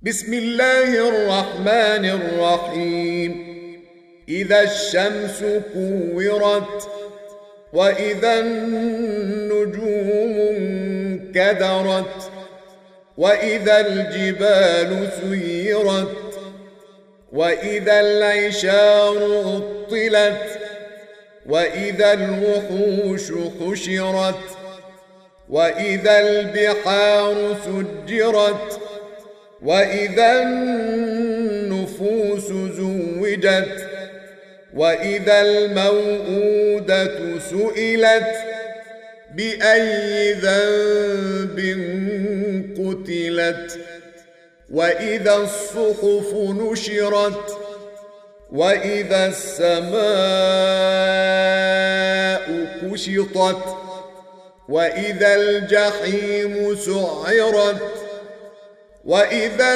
بسم الله الرحمن الرحيم. إذا الشمس كورت وإذا النجوم انكدرت وإذا الجبال سيرت وإذا العشار عطلت وإذا الوحوش حشرت وإذا البحار سجرت وإذا النفوس زوجت وإذا الموءودة سئلت بأي ذنب قتلت وإذا الصحف نشرت وإذا السماء كشطت وإذا الجحيم سعرت وإذا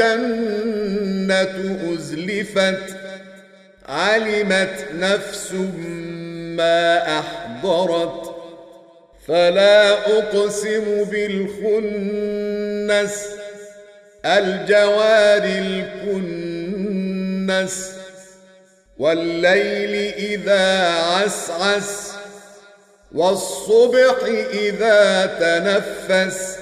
الجنة أزلفت علمت نفس ما أحضرت فلا أقسم بالخنس الجوار الكنس والليل إذا عسعس والصبح إذا تنفس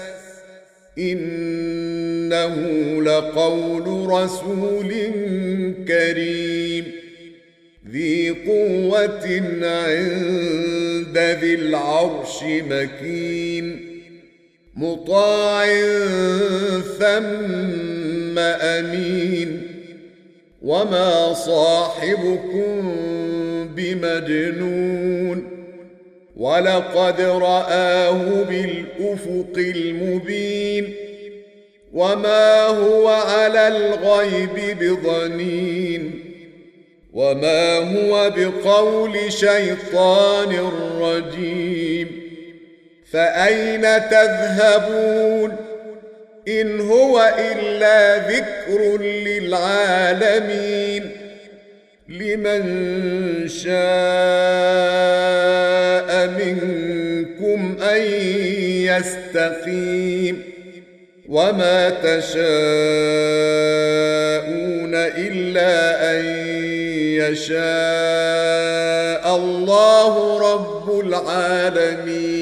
إنه لقول رسول كريم ذي قوة عند ذي العرش مكين مطاع ثم أمين وما صاحبكم بمجنون ولقد رآه بالأفق المبين وما هو على الغيب بضنين وما هو بقول شيطان رجيم فأين تذهبون إن هو إلا ذكر للعالمين لمن شاء منكم أن يستقيم وما تشاءون إلا أن يشاء الله رب العالمين.